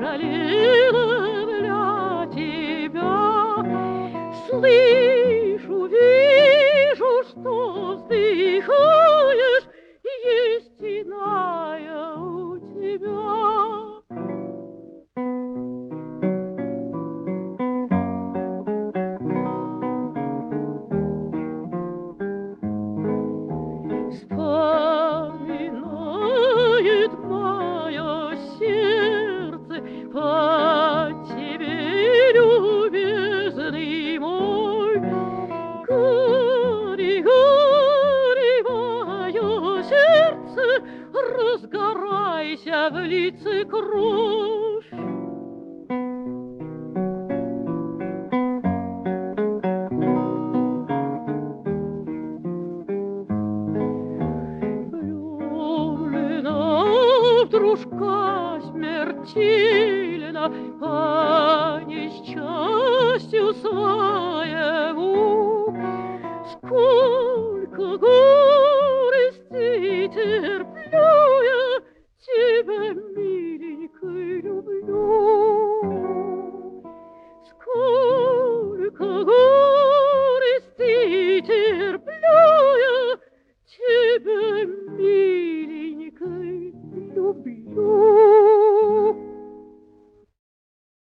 печалила для тебя. Слышу, вижу, что вздыхаешь, есть иная у тебя. Вспоминает мое сердце по тебе, любезный мой. Горе, горе, мое сердце, разгорайся в лице кровь. Дружка смертельно по несчастью своему. Сколько горестей терплю я, тебя, миленькой, люблю. Сколько горестей терплю